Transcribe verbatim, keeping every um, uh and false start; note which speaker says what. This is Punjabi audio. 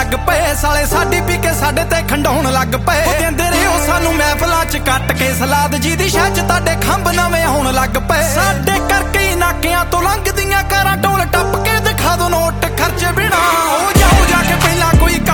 Speaker 1: ਲੱਗ ਪਏ ਸਾਲੇ ਸਾਡੀ ਪੀ ਕੇ ਸਾਡੇ ਤੇ ਖੰਡਾਉਣ ਲੱਗ ਪਏ ਉਹ ਦਿੰਦੇ ਰਹੇ ਉਹ ਸਾਨੂੰ ਮਹਿਫਲਾਂ ਚ ਕੱਟ ਕੇ ਸਲਾਦ ਜੀ ਦੀ ਸ਼ਾਹ ਚ ਤੁਹਾਡੇ ਖੰਭ ਨਵੇਂ ਹੋਣ ਲੱਗ ਪਏ ਸਾਡੇ ਕਰਕੇ ਨਾਕਿਆਂ ਤੋਂ ਲੰਘਦੀਆਂ ਕਾਰਾਂ ਢੋਲ ਟੱਪ ਕੇ ਦਿਖਾ ਦੋ ਨੋਟ ਖਰਚੇ ਬਿਨਾ ਉਹ ਜਾਓ ਜਾ ਕੇ ਪਹਿਲਾਂ ਕੋਈ